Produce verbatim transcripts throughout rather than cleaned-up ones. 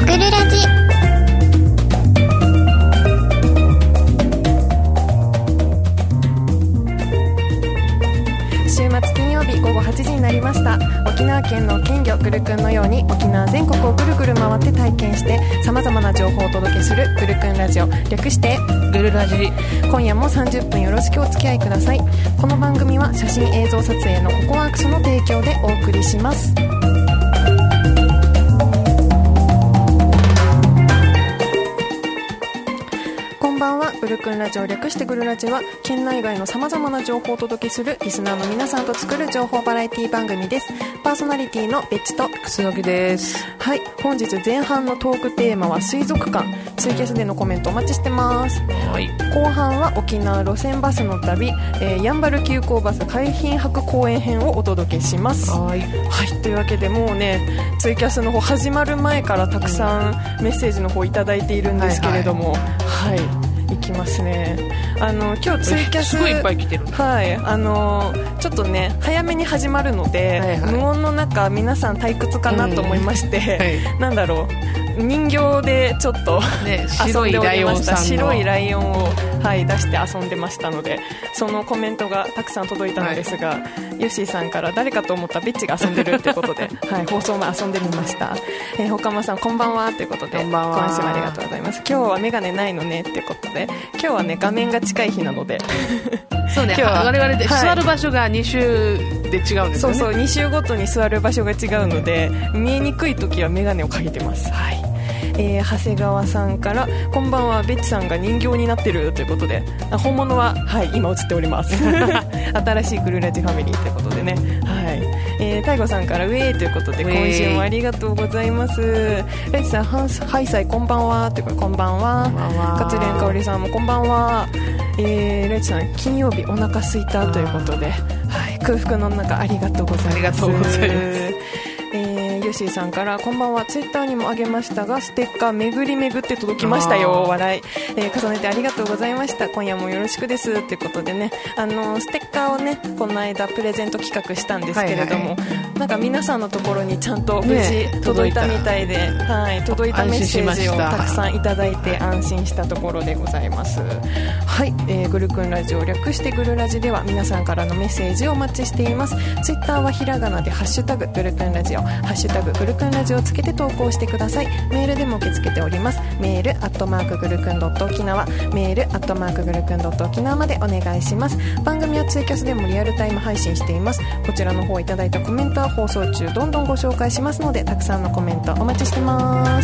ぐるラジ。 週末金曜日午後はちじになりました。沖縄県の県魚ぐるくんのように沖縄全国をぐるぐる回って体験して様々な情報をお届けするぐるくんラジオ、略してぐるラジ。 今夜もさんじゅっぷんよろしくお付き合いください。この番組は写真映像撮影のココワークスの提供でお送りします。こんばんは。ぐるくんラジオ、略してぐるラジは県内外のさまざまな情報をお届けするリスナーの皆さんと作る情報バラエティ番組です。パーソナリティのベッチとくすのきです。 はい、本日前半のトークテーマは水族館。ツイキャスでのコメントお待ちしてます。 はい、 後半は沖縄路線バスの旅、えー、やんばる急行バス海浜博公園編をお届けします。 はい、 はい、というわけでもうねツイキャスの方始まる前からたくさんメッセージの方いただいているんですけれども、はい、はい、いきますね。あの今日ツイキャスすごいいっぱい来てる。 はい、あのちょっとね早めに始まるので、はいはい、無音の中皆さん退屈かなと思いまして、うんはい、なんだろう人形でちょっと、ね、遊んでおりました。白いライオンを、はい、出して遊んでましたのでそのコメントがたくさん届いたのですが、はい、ヨッシーさんから誰かと思ったベッチが遊んでるということで、はい、放送も遊んでみました。えー、ほかまさんこんばんはということで今週もありがとうございます。今日はメガネないのねということで今日はね画面が近い日なのでそうね、今日は我々で座る場所がに週で違うんですよね。 そうそう、に週ごとに座る場所が違うので見えにくい時はメガネをかけてます。はい、えー、長谷川さんからこんばんは、ベッチさんが人形になってるということで本物は、はい、今映っております新しいグルラジファミリーということでね、はい、えー、タイゴさんからウェイということで今週もありがとうございます。レイチさんハイサイこんばんはということでこんばんは。カツレンかおりさんもこんばんは。えー、レイチさん金曜日お腹すいたということで、はい、空腹の中ありがとうございます。 ありがとうございます。 えー、ヨッシーさんからこんばんは、ツイッターにもあげましたがステッカー巡り巡って届きましたよ、笑い、えー、重ねてありがとうございました。今夜もよろしくですということでね、あのステッカーをねこの間プレゼント企画したんですけれども、はいはい、なんか皆さんのところにちゃんと無事届いたみたいで、ね、届いた、はい、届いたメッセージをたくさんいただいて安心したところでございます。はい、えー、ぐるくんラジオ、略してぐるラジでは皆さんからのメッセージをお待ちしています。ツイッターはひらがなでハッシュタグぐるくんラジオ、ハッシュタグぐるくんラジオをつけて投稿してください。メールでも受け付けております。メールアットマークぐるくんドット沖縄、メールアットマークぐるくんドット沖縄までお願いします。番組はツイキャスでもリアルタイム配信しています。こちらの方いただいたコメントは放送中どんどんご紹介しますのでたくさんのコメントお待ちしてます。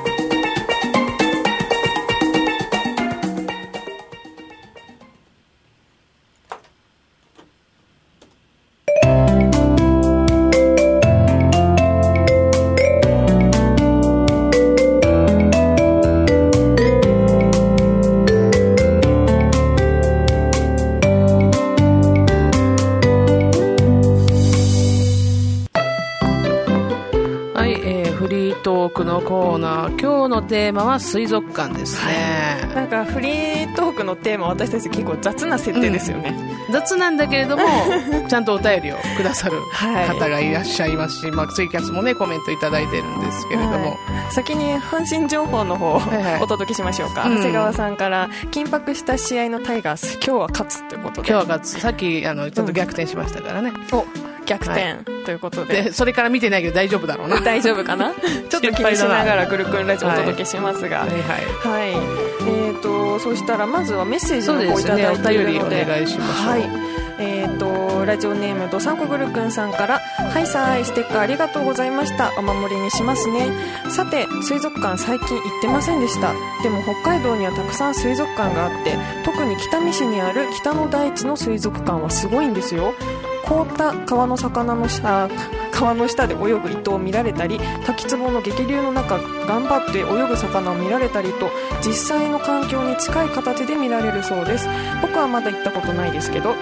のコーナー、今日のテーマは水族館ですね、 はい、なんかフリートークのテーマ私たち結構雑な設定ですよね、 うん、雑なんだけれどもちゃんとお便りをくださる方がいらっしゃいますし、はい、まあ、ツイキャスもねコメントいただいてるんですけれども、はい、 先に阪神情報の方を、はいはい、お届けしましょうか、うん、長谷川さんから緊迫した試合のタイガース今日は勝つということで、 今日は勝つ、さっきあのちょっと逆転しましたからね、 うん、お逆転、はい、ということで、 でそれから見てないけど大丈夫だろうな大丈夫かなちょっと気にしながらぐるくんラジオお届けしますが、はい、はいはい、えーとそしたらまずはメッセージの方いただいているので、 ね、お便りお願いしましょう。 はい、えーとラジオネームどさんこぐるくんさんから、はいさーい、ステッカーありがとうございました、お守りにしますね。さて水族館最近行ってませんでした。でも北海道にはたくさん水族館があって、特に北見市にある北の大地の水族館はすごいんですよ。凍った川の魚の下川の下で泳ぐイトを見られたり、滝壺の激流の中頑張って泳ぐ魚を見られたりと、実際の環境に近い形で見られるそうです。僕はまだ行ったことないですけど、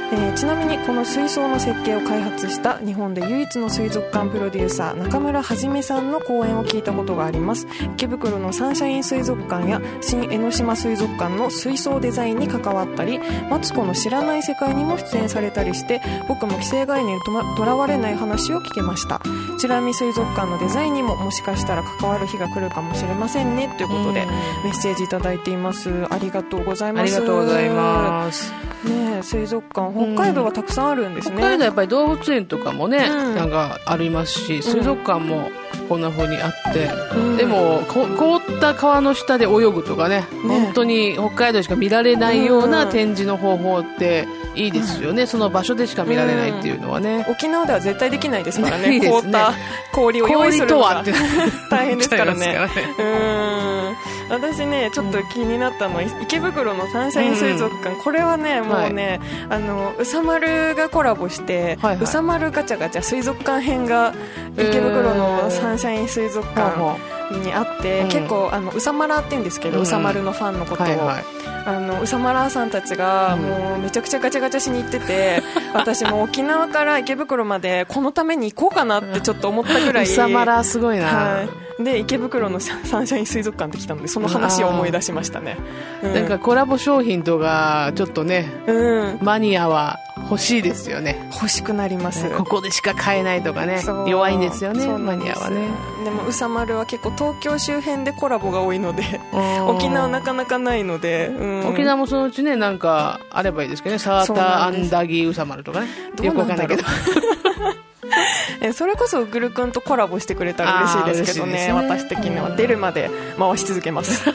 えー、ちなみにこの水槽の設計を開発した日本で唯一の水族館プロデューサー中村はじめさんの講演を聞いたことがあります。池袋のサンシャイン水族館や新江ノ島水族館の水槽デザインに関わったり、マツコの知らない世界にも出演されたりして、僕も既成概念ととらわれない話を聞けました。美ら海水族館のデザインにももしかしたら関わる日が来るかもしれませんね、ということでメッセージいただいています。ありがとうございます。 ありがとうございます。 ね、水族館北海道はたくさんあるんですね。 北海道はやっぱり動物園とかもね、 うん、 なんかありますし、水族館もこんな風にあって、うん、でもこ凍った川の下で泳ぐとか ね, ね本当に北海道しか見られないような展示の方法っていいですよね、うん、その場所でしか見られないっていうのはね、 うん、沖縄では絶対できないですからね。 いいですね、 凍った氷を用意するのが大変ですからね。 からねうーん、私ねちょっと気になったのは、うん、池袋のサンシャイン水族館、うん、これはねもうね、はい、あのうさまるがコラボして、はいはい、うさまるガチャガチャ水族館編が池袋のサンシャイン水族館にあって、えー、結構あのうさまらって言うんですけど、うん、うさまるのファンのことを、はいはい、あのうさまらさんたちがもうめちゃくちゃガチャガチャしに行ってて、うん、私も沖縄から池袋までこのために行こうかなってちょっと思ったぐらい、 うさまらすごいな、 はい、で池袋のサンシャイン水族館って来たのでその話を思い出しましたね、 うん、なんかコラボ商品とかちょっとね、うん、マニアは欲しいですよね。 欲しくなります、ね、 ここでしか買えないとかね、弱いんですよね、マニアはね。 でもうさまるは結構東京周辺でコラボが多いので沖縄なかなかないので、うん、 沖縄もそのうちねなんかあればいいですけどね、サーターアンダギーうさまるとかね、よくわかんないけどえそれこそグルくんとコラボしてくれたら嬉しいですけど ね, ね私的には出るまで回し続けます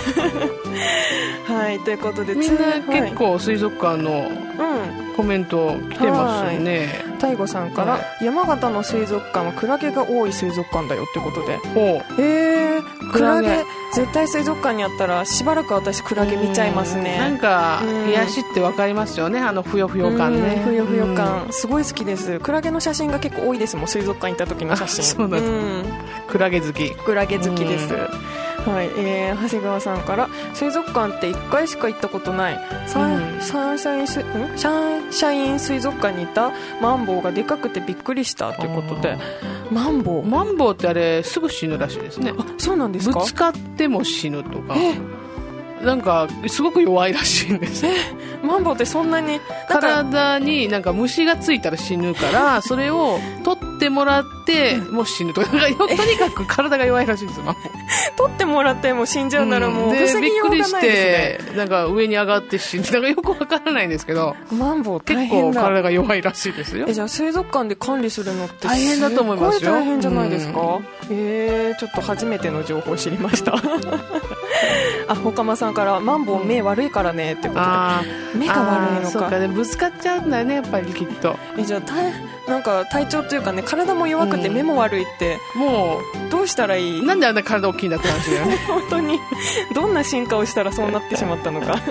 はい、ということでみんな結構水族館のコメント来てますよね。 大悟さんから、はい、山形の水族館はクラゲが多い水族館だよってことで、えー、クラゲ絶対水族館にあったらしばらく私クラゲ見ちゃいますね。 なんか癒しって分かりますよね、あのふよふよ感ね。 ふよふよ感すごい好きです。クラゲの写真が結構多いですもん、水族館行った時の写真。 そうなんです、うん、クラゲ好きクラゲ好きです。はい、えー、長谷川さんから水族館っていっかいしか行ったことない、サンシャインシャイン水族館にいたマンボウがでかくてびっくりしたということで、マンボウマンボウってあれすぐ死ぬらしいですね。 あ、そうなんですか。 ぶつかっても死ぬとか、なんかすごく弱いらしいんです。 マンボウってそんなに体になんか虫がついたら死ぬからそれを取ってもらってもう死ぬとか、とにかく体が弱いらしいんですよ、マンボウ。 取ってもらっても死んじゃうならもう防ぎようがないですね。 びっくりしてなんか上に上がって死んで、なんかよくわからないんですけど、 マンボウ大変だ。 結構体が弱いらしいですよ。 えじゃあ水族館で管理するのって大変だと思いますよ。 すごい大変じゃないですか、うん、えー、ちょっと初めての情報を知りましたあ、ほかまさんからマンボウ目悪いからねってことで、目が悪いのか。 そうか、ね、ぶつかっちゃうんだよねやっぱりきっと。 えじゃあなんか体調というかね、体も弱くて目も悪いって、 うん、もうどうしたらいい。 なんであんな体大きいんだって話だよね本当にどんな進化をしたらそうなってしまったのかはい、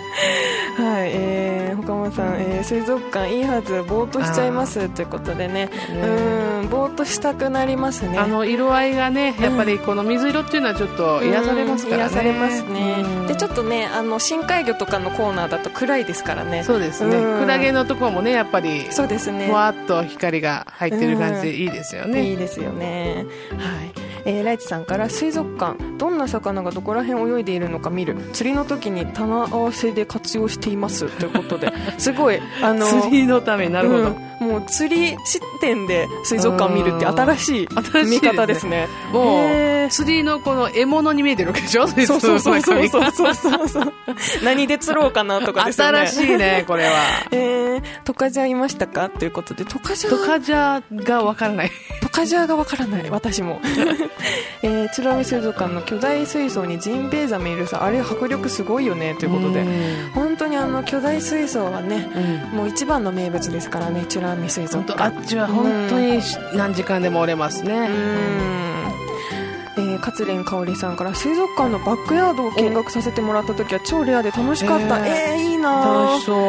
えー、ほかまさん、えー、水族館いいはず、ぼーっとしちゃいますということで ね, ねうんぼーっとしたくなりますね。 あの色合いがねやっぱりこの水色っていうのはちょっと癒されますからね、 癒されますね。でちょっとねあの深海魚とかのコーナーだと暗いですからね。 そうですね、クラゲのところもねやっぱりそうですね、 ふわっと光が入ってる感じでいいですよね。 いいですよね。はい、えー、ライチさんから水族館どんな魚がどこら辺泳いでいるのか見る、釣りの時に棚合わせで活用していますということですごいあの釣りのため、なるほど、 うん、もう釣り視点で水族館見るって新しい見方ですね。 もう釣りのこの獲物に見えてるわけでしょ。 そうそうそうそうそうそうそうそう何で釣ろうかなとかですよね。 新しいねこれは。 えー、トカジャいましたかということで、トカジャトカジャがわからないトカジャがわからない私もえー、美ら海水族館の巨大水槽にジンベエザメいるさ、あれ迫力すごいよねということで、本当にあの巨大水槽はね、うん、もう一番の名物ですからね、美ら海水族館。 あっちは本当に何時間でもおれますね。うん、 えー、勝連香織さんから水族館のバックヤードを見学させてもらった時は超レアで楽しかった。えー、えー、いいな。 楽しそう。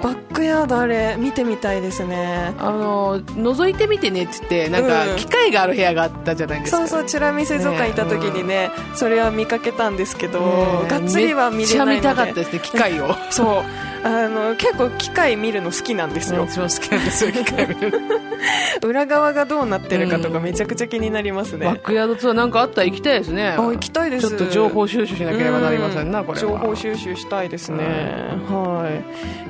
バックヤードあれ見てみたいですね。 あの覗いてみてねって言ってなんか機械がある部屋があったじゃないですか、 うん、そうそう美ら海水族館行った時にね、うん、それは見かけたんですけど、ね、がっつりは見れないので。 めっちゃ見たかったですね機械をそうあの結構機械見るの好きなんですよ。 私も好きなんですよ、機械見る裏側がどうなってるかとかめちゃくちゃ気になりますね。 バックヤードツアーなんかあったら行きたいですね。 あ、行きたいです。 ちょっと情報収集しなければなりませんな、これは。 情報収集したいですね。はい、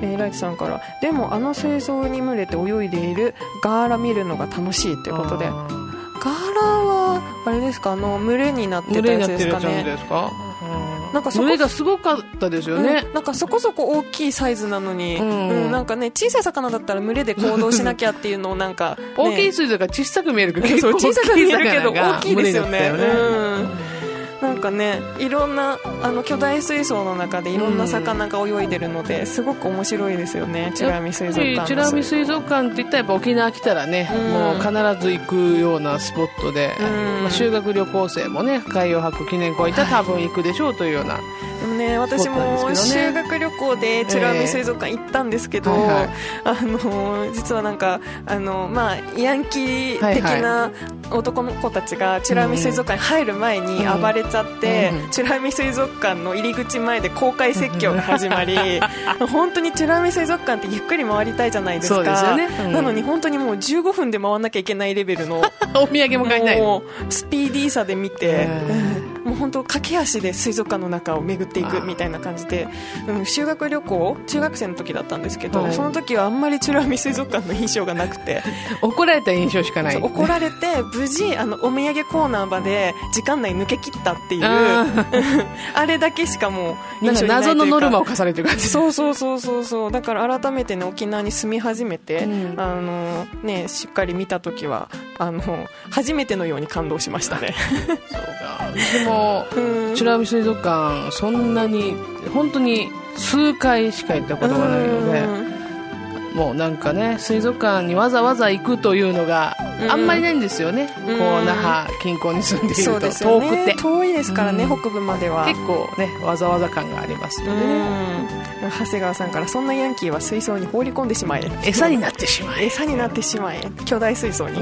えー、ライチさんからでもあの水槽に群れて泳いでいるガーラ見るのが楽しいということで、ガーラはあれですか、あの群れになってたやつですかね。 群れになってるやつですか。 なんかそこ群れがすごかったですよね、 うん、なんかそこそこ大きいサイズなのに、 うんうん、なんかね、小さい魚だったら群れで行動しなきゃっていうのをなんか、ね、 大きい水族が小さく見えるけど結構小さく見えるけど大きいですよね。 よね、 うん、なんかね、いろんなあの巨大水槽の中でいろんな魚が泳いでるので、すごく面白いですよね、美ら海水族館。 美ら海水族館って言ったらやっぱ沖縄来たらね、うん、もう必ず行くようなスポットで、うん、まあ、修学旅行生もね、海洋博記念公園行ったら多分行くでしょうというような、はい、 でもね、私も修学旅行で美ら海水族館行ったんですけど、えーはいはい、あの実はなんかあの、まあ、ヤンキー的な男の子たちが美ら海水族館に入る前に暴れちゃって、うんうん、美ら海水族館の入り口前で公開説教が始まり本当に美ら海水族館ってゆっくり回りたいじゃないですか。そうですよね、うん、なのに本当にもうじゅうごふんで回らなきゃいけないレベルのお土産も買えないのスピーディーさで見て、もう本当駆け足で水族館の中を巡っていくみたいな感じで、うん、修学旅行中学生の時だったんですけど、はい、その時はあんまり美ら海水族館の印象がなくて怒られた印象しかない。 怒られて無事あのお土産コーナーまで時間内抜け切ったっていう あ, あれだけしかもう印象にないというか、 謎のノルマを課されてる感じ。 そうそうそうそうそう。だから改めて、ね、沖縄に住み始めて、うん、あのね、しっかり見た時はあの初めてのように感動しましたねそうか。でも美ら海水族館そんなに本当に数回しか行ったことがないので、もうなんかね、水族館にわざわざ行くというのがあんまりないんですよね、うん、こう那覇近郊に住んでいると。そうですよね、遠くて遠いですからね、うん、北部までは結構ねわざわざ感がありますよね、 うん、長谷川さんからそんなヤンキーは水槽に放り込んでしまえ、 餌になってしまえ餌になってしまえ巨大水槽に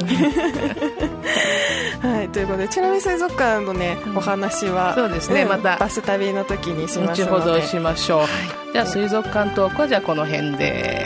はい、ということで美ら海水族館のねお話はそうですね、うん、またバス旅の時にしますので後ほどしましょう、はい、じゃあ水族館トークはじゃあこの辺で。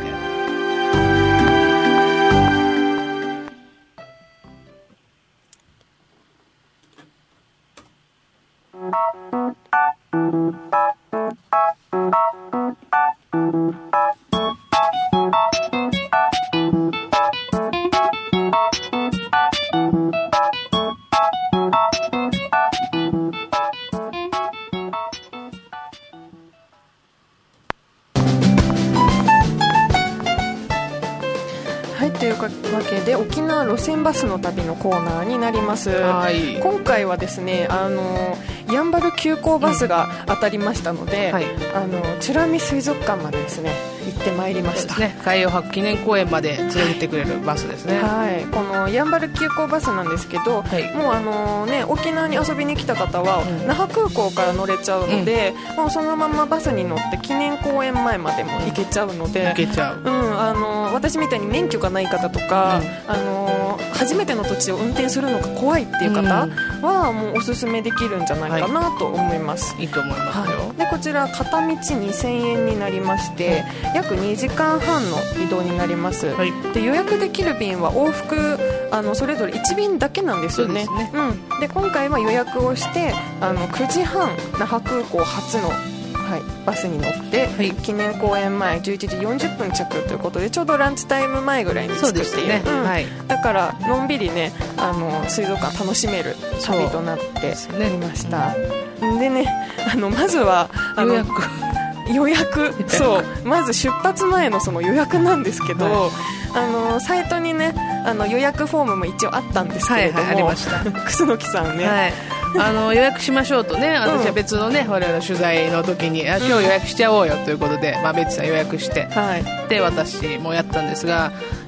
というわけで沖縄路線バスの旅のコーナーになります、はい、今回はですね、あのやんばる急行バスが当たりましたので、うん、はい、あの美ら海水族館までですね行ってまいりました、 ね、海洋博記念公園まで連れてってくれるバスですね、 はい、このやんばる急行バスなんですけど、はい、もうあの、ね、沖縄に遊びに来た方は、うん、那覇空港から乗れちゃうので、うん、もうそのままバスに乗って記念公園前までも行けちゃうので、 行けちゃう、 うん、あの私みたいに免許がない方とか、うん、あの初めての土地を運転するのが怖いっていう方は、もうおすすめできるんじゃないかなと思います、 はい、いいと思いますよ、 はい、でこちら片道にせんえんになりまして、約にじかんはんの移動になります、はい、で予約できる便は往復あのそれぞれいち便だけなんですよね。そうですね、うん、で今回は予約をしてあのくじはん那覇空港発の、はい、バスに乗って、はい、記念公園前じゅういちじよんじゅっぷん着ということで、ちょうどランチタイム前ぐらいに着くっていう、そうですね、うん、はい、だからのんびりねあの水族館楽しめる旅となっておりました、うん、でねあのまずはあの予約予約そうまず出発前のその予約なんですけど、はい、あのサイトにねあの予約フォームも一応あったんですけれども、はいはい、ありました楠木さんね、はい、 あの予約しましょうとね、私は別のね、うん、我々の取材の時にあ今日予約しちゃおうよということで、まあ、ベッチさん予約して、はい、で私もやったんですが、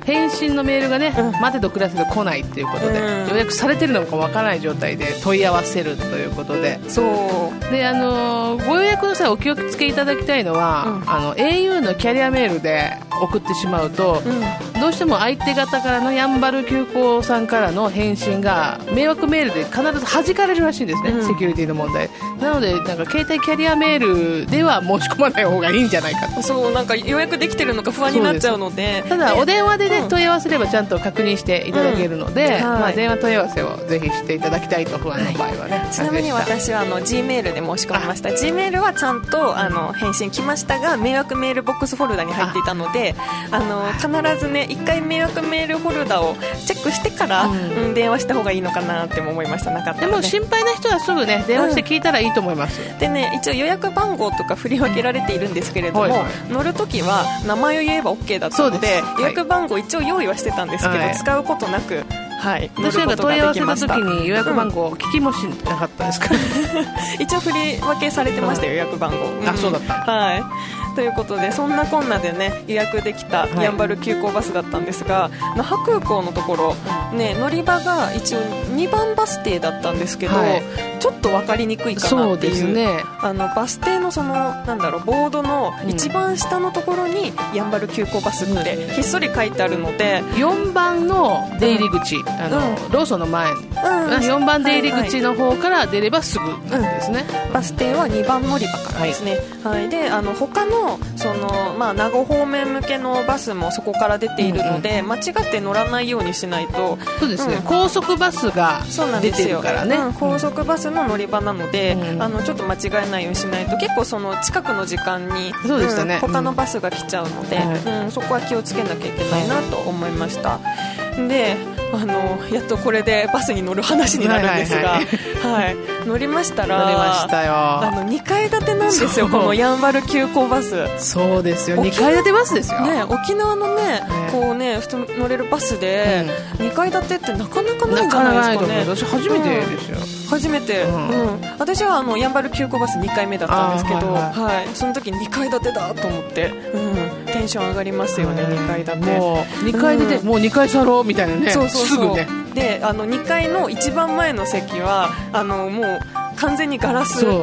返信のメールがね、うん、待てど暮らせど来ないということで、うん、予約されてるのかわからない状態で問い合わせるということで、 そうで、あのー、ご予約の際お気をつけいただきたいのは、うん、あの エーユー のキャリアメールで送ってしまうと、うん、どうしても相手方からのやんばる急行さんからの返信が迷惑メールで必ず弾かれるらしいんですね、うん、セキュリティの問題なので、なんか携帯キャリアメールでは申し込まない方がいいんじゃないかと。 そう、なんか予約できてるのか不安になっちゃうので、 ただお電話で、ね、うん、問い合わせればちゃんと確認していただけるので、うん、はい、まあ、電話問い合わせをぜひしていただきたいと、不安の場合はね、はい、 ちなみに私はあの G メールで申し込みました。 G メールはちゃんとあの返信来ましたが、迷惑メールボックスフォルダに入っていたので、あの必ずねいっかい迷惑メールフォルダをチェックしてから、うんうん、電話した方がいいのかなっても思いました。なかったので、 でも心配な人はすぐね電話して聞いたらいいと思います、 うん、でね、一応予約番号とか振り分けられているんですけれども、はいはい、乗るときは名前を言えば OK だったの で, で予約番号一応用意はしてたんですけど、はい、使うことなく、はい、 私が問い合わせた時に予約番号を聞きもしなかったですから、 うん、一応振り分けされてましたよ、予約番号、うん、 あ、そうだった、 はい、ということで、そんなこんなでね予約できたやんばる急行バスだったんですが、那覇空港のところ、ね、乗り場が一応にばんバス停だったんですけど、はい、ちょっと分かりにくいかなっていう、 そうですね、 あのバス停のそのなんだろう、ボードの一番下のところにやんばる急行バスってひっそり書いてあるので、 よんばんの出入り口、うん、あの、うん、ローソンの前、うん、よんばん出入り口の方から出ればすぐなんですね、 うん、バス停はにばん乗り場からですね、はいはい、で、あの他のその、まあ、名護方面向けのバスもそこから出ているので、うんうん、間違って乗らないようにしないと。 そうですね、うん、高速バスが出てるからね、 うん、高速バスの乗り場なので、うん、あのちょっと間違えないようにしないと、結構その近くの時間に、 そうでしたね、 うん、他のバスが来ちゃうので、うんうん、そこは気をつけなきゃいけないなと思いました。で、あのやっとこれでバスに乗る話になるんですが、はいはいはい、乗りましたら、 乗りましたよ、 あのにかい建てなんですよ、このやんばる急行バス。 そうですよ、にかい建てバスですよ、 ね、沖縄のね、ね、こうね、普通乗れるバスでにかい建てってなかなかないんじゃないですかね。 私初めてですよ、 うん、初めて、うんうん、私はあのやんばる急行バスにかいめだったんですけど、はいはいはい、その時にかい建てだと思って、うん、テンション上がりますよね、にかい建て。 もうにかい建て、うん、もうにかい去ろうみたいなね、 そうそうそう、 すぐね。 で、あのにかいの一番前の席はあのもう完全にガラス、うん、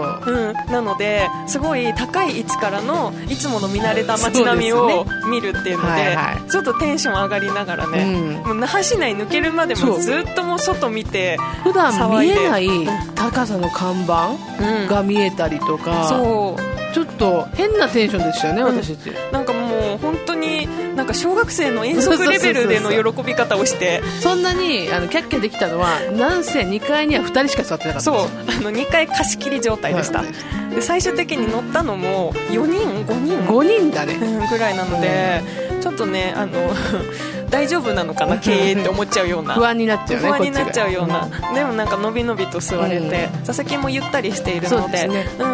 なのですごい高い位置からのいつもの見慣れた街並みを見るっていうので、はいはい、ちょっとテンション上がりながらね、うん、もう那覇市内抜けるまでもずっともう外見て、 普段見えない高さの看板が見えたりとか、うん、そうちょっと変なテンションでしたよね、うん、私たち。 なんかもう本当になんか小学生の遠足レベルでの喜び方をして、 そんなにあのキャッキャできたのは、なんせにかいにはふたりしか座ってなかったんですよ。 そう、あのにかい貸し切り状態でした、はい、で最終的に乗ったのもよにんごにんごにんだね、 うん、ぐらいなので、うん、ちょっとね、あの大丈夫なのかな経営って思っちゃうような不安になっちゃうね、 不安になっちゃうような、うん、でもなんかのびのびと座れて、うん、座席もゆったりしているの で, で、ね、 うん、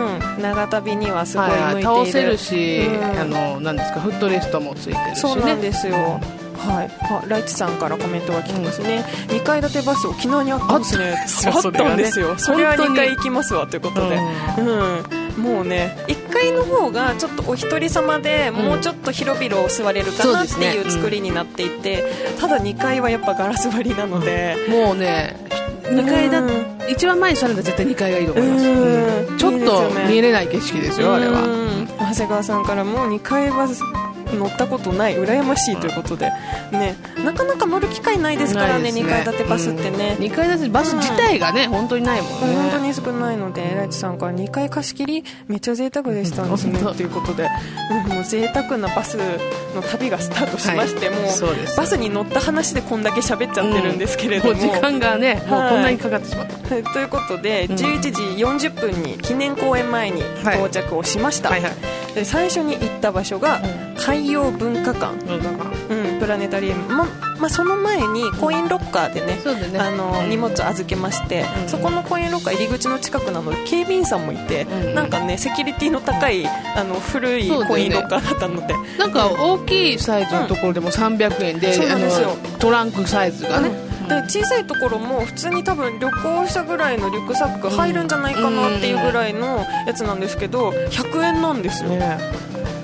長旅にはすごい向いている、はい、 倒せるし、うん、あのなんですか、フットレストもついてるしね。 そうなんですよ、はい、あ、ライチさんからコメントが来てますね、うん、にかい建てバス沖縄にあったんですね。あったんですよ、それはにかい行きますわということで、うん、うん、もうねいっかいの方がちょっとお一人様でもうちょっと広々座れるかなっていう作りになっていて、うん、ただにかいはやっぱガラス張りなので、 もうねにかいだ、うん、一番前に座るのは絶対にかいがいいと思います、うん、ちょっと見えれない景色ですよ、あれは。 長谷川さんからもにかいバス乗ったことない、羨ましいということで、ね、なかなか乗る機会ないですからね、にかい建てバスってね、 うん、にかい建てバス自体がね、うん、本当にないもんね、 本当に少ないので、ライチさんからにかい貸し切りめっちゃ贅沢でしたんですねということで、うん、もう贅沢なバスの旅がスタートしまして、はい、もうバスに乗った話でこんだけ喋っちゃってるんですけれども、うん、 もう時間がね、もうこんなにかかってしまった、 はい、ということで、うん、じゅういちじよんじゅっぷんに記念公演前に到着をしました、はいはいはい、で最初に行った場所が海洋文化館、うん、プラネタリウム、ままあ、その前にコインロッカーで ね, ねあの荷物預けまして、うん、そこのコインロッカー入り口の近くなので警備員さんもいて、うん、なんかねセキュリティの高いあの古いコインロッカーだったの で, で、ね、 なんか大きいサイズのところでもさんびゃくえんで、うん、あのトランクサイズがね、 うん、で小さいところも普通に多分旅行したぐらいのリュックサック入るんじゃないかなっていうぐらいのやつなんですけどひゃくえんなんですよ、ね、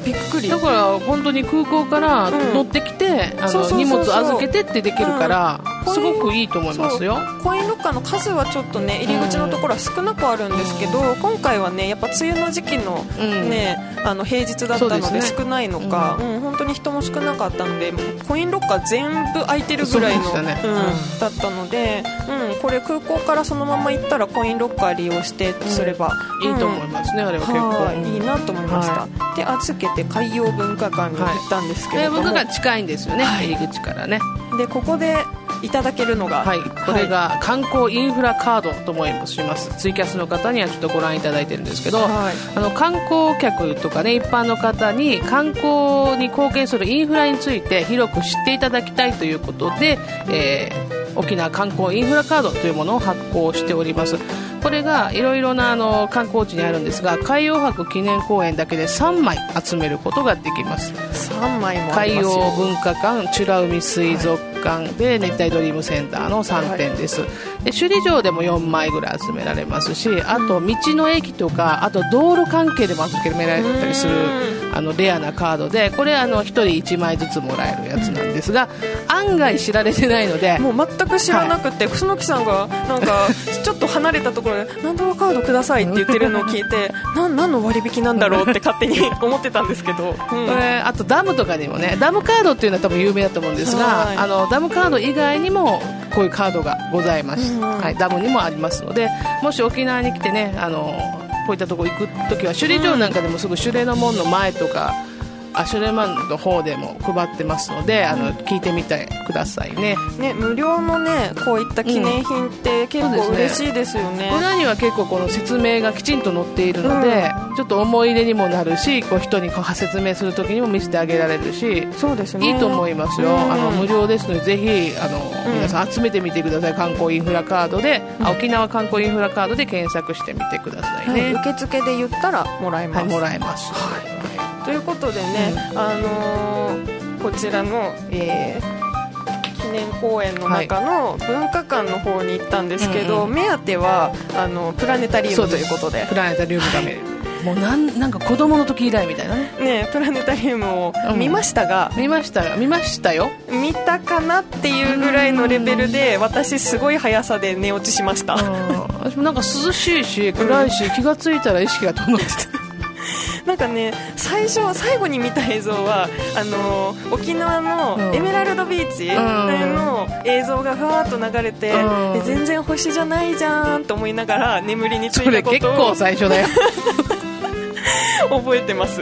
びっくり。 だから本当に空港から乗ってきて、うん、あの荷物預けてってできるから、うん、すごくいいと思いますよ。 コインロッカーの数はちょっとね入り口のところは少なくあるんですけど、うん、今回はねやっぱ梅雨の時期の、ねうん、あの平日だったので少ないのか、う、ねうん、本当に人も少なかったのでコインロッカー全部空いてるぐらいの、ねうん、だったので、うん、これ空港からそのまま行ったらコインロッカー利用してすれば、 うん、いいと思いますね、あれは結構いいなと思いました、はい、で預けて海洋文化館に行ったんですけれども、 はい、文化館近いんですよね、はい、入り口からね。 でここでいただけるのが、 はい、これが観光インフラカードともします。ツイキャスの方にはちょっとご覧いただいてるんですけど、はい、あの観光客とかね一般の方に観光に貢献するインフラについて広く知っていただきたいということで、えー、沖縄観光インフラカードというものを発行しております。これがいろいろなあの観光地にあるんですが、海洋博記念公園だけでさんまい集めることができます。 さんまいもありますよ。 海洋文化館、美ら海水族館で熱帯ドリームセンターのさんてんです、はい、で首里城でもよんまいぐらい集められますし、あと道の駅とかあと道路関係でも集められたりするあのレアなカードで、これあのひとりいちまいずつもらえるやつなんですが、案外知られてないのでもう全く知らなくて、はい、楠木さんがなんかちょっと離れたところでなんとかカードくださいって言ってるのを聞いてな何の割引なんだろうって勝手に思ってたんですけど、うん、 これあとダムとかにもね、ダムカードっていうのは多分有名だと思うんですが、はい、あのダムカード以外にもこういうカードがございます、うんはい、ダムにもありますので、もし沖縄に来てねあのこういったところ行くときは首里城なんかでもすぐ首里の門の前とか、うん、アシュレマンの方でも配ってますので、あの聞いてみてください ね, ね無料のねこういった記念品って結構嬉しいですよね、 うん、裏には結構この説明がきちんと載っているので、うん、ちょっと思い出にもなるし、こう人にこう説明するときにも見せてあげられるし、 そうですね、 いいと思いますよ、うん、あの無料ですのでぜひあの、うん、皆さん集めてみてください。観光インフラカードで、うん、沖縄観光インフラカードで検索してみてくださいね、 はい、受付で言ったらもらえます、 はい、もらえます、 はいということでね、うんあのー、こちらの、えー、記念公園の中の文化館の方に行ったんですけど、はい目当てはあのプラネタリウムということで、 プラネタリウムが見れる、はい、もうなんなんか子供の時以来みたいな ね, ねプラネタリウムを見ましたが、 うん、見ました見ましたよ見たかなっていうぐらいのレベルで私すごい速さで寝落ちしました。 私もなんか涼しいし暗いし、うん、気がついたら意識が遠のってたなんかね最初最後に見た映像はあのー、沖縄のエメラルドビーチの映像がふわーっと流れて、うん、全然星じゃないじゃんと思いながら眠りについたことを、 それ結構最初だよ覚えてます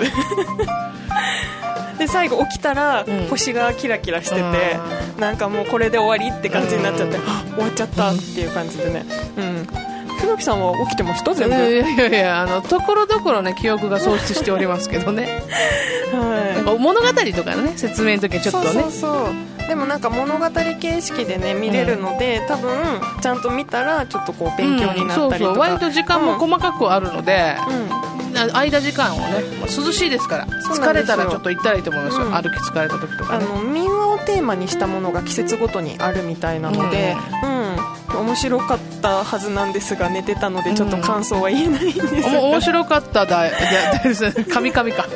で最後起きたら、うん、星がキラキラしてて、うん、なんかもうこれで終わりって感じになっちゃって、うん、終わっちゃったっていう感じでね、うん黒木さんは起きてました全部。 いやいやいやあのところどころね記憶が喪失しておりますけどね、はい、物語とかのね説明の時はちょっとね、 そうそうそうでもなんか物語形式でね見れるので、うん、多分ちゃんと見たらちょっとこう勉強になったりとか、うん、そうそう割と時間も細かくあるので、うん、間時間をね涼しいですから疲れたらちょっと行ったらいいと思いますよ、うん、歩き疲れた時とか、ね、 あの民話をテーマにしたものが季節ごとにあるみたいなので、うん、うん面白かったはずなんですが寝てたのでちょっと感想は言えないんです、うん、 面白かっただカミカミか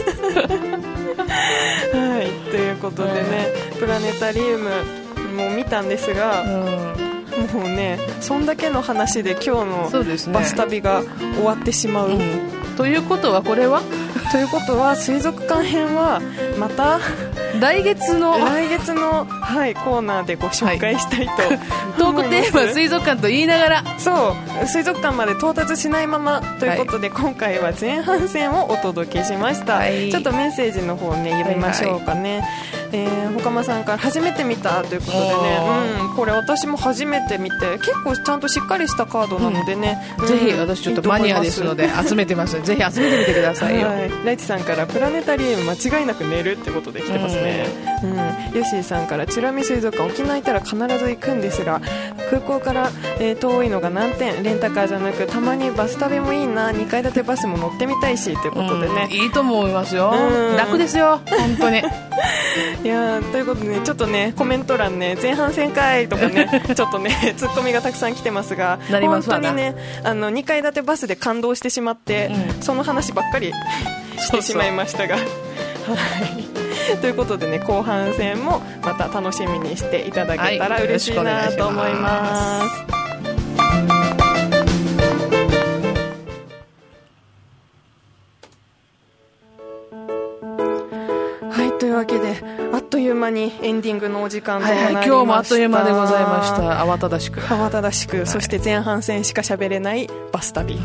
はいということでね、うん、プラネタリウムも見たんですが、うん、もうねそんだけの話で今日のバス旅が終わってしまう、うん、 ということはこれはということは水族館編はまた来月の来月の、はい、コーナーでご紹介したいと、はい、 トークテーマ水族館と言いながらそう水族館まで到達しないままということで、はい、今回は前半戦をお届けしました、はい、ちょっとメッセージの方ね読みましょうかね、はいはいえー、ほかまさんから初めて見たということでね、うん、これ私も初めて見て結構ちゃんとしっかりしたカードなのでね、 うんうん、ぜひ私ちょっとマニアですので集めてますのでぜひ集めてみてくださいよ、はい、 ライチさんからプラネタリウム間違いなく寝るってことで来てますね、うんうん、ヨッシーさんから美ら海水族館沖縄行ったら必ず行くんですが空港から、えー、遠いのが難点レンタカーじゃなくたまにバス旅もいいなにかい建てバスも乗ってみたいしということでね、 うん、いいと思いますよ、うん、楽ですよ本当にいやということでねちょっとねコメント欄ね前半戦会とかねちょっとねツッコミがたくさん来てますが本当にねあのにかい建てバスで感動してしまって、うん、その話ばっかりしてしまいましたが、はいということでね、後半戦もまた楽しみにしていただけたら嬉しいなと思います。というわけであっという間にエンディングのお時間となりました。はいはい、 今日もあっという間でございました。慌ただしく慌ただしく、はい、そして前半戦しか喋れないバス旅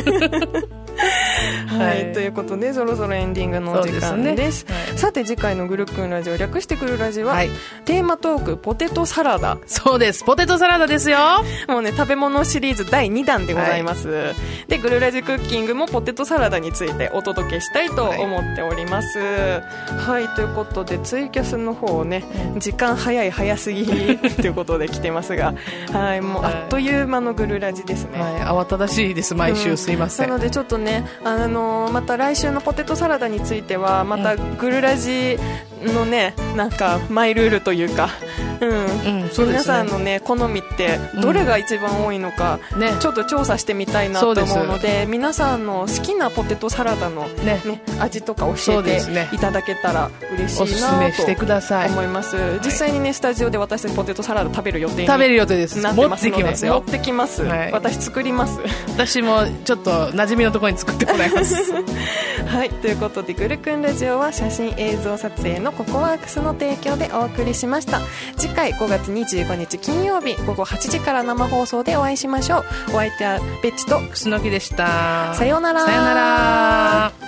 はい、はい、ということでそろそろエンディングのお時間です。そうですね、はい、さて次回のぐるっくんラジオ、略してくるラジは、はい、テーマトークポテトサラダ。 そうです、ポテトサラダですよ。 もうね、食べ物シリーズだいにだんでございます、はい、でぐるラジクッキングもポテトサラダについてお届けしたいと思っております。はい、はい、ということでツイキャスの方ね、時間早い早すぎということで来てますが、はい、もうあっという間のぐるラジですね。 はい、慌ただしいです、毎週、うん、すいません。 なのでちょっとね、あのー、また来週のポテトサラダについてはまたぐるラジのね、なんかマイルールというか、うんうん、そうですね、皆さんのね好みってどれが一番多いのか、うんね、ちょっと調査してみたいなと思うの で, で皆さんの好きなポテトサラダの、ねね、味とか教えていただけたら嬉しいなとおすすめしてください思います。実際にね、スタジオで私たちポテトサラダ食べる予定に食べる予定です。 なってますので持ってきますよ。 持ってきます、はい、私作ります。 私もちょっと馴染みのところに作ってもらいますはい、ということでぐるくんラジオは写真映像撮影のココワークスの提供でお送りしました。次回ごがつにじゅうごにち金曜日ごごはちじから生放送でお会いしましょう。お相手はベッチと楠木でした。 さようなら。 さようなら。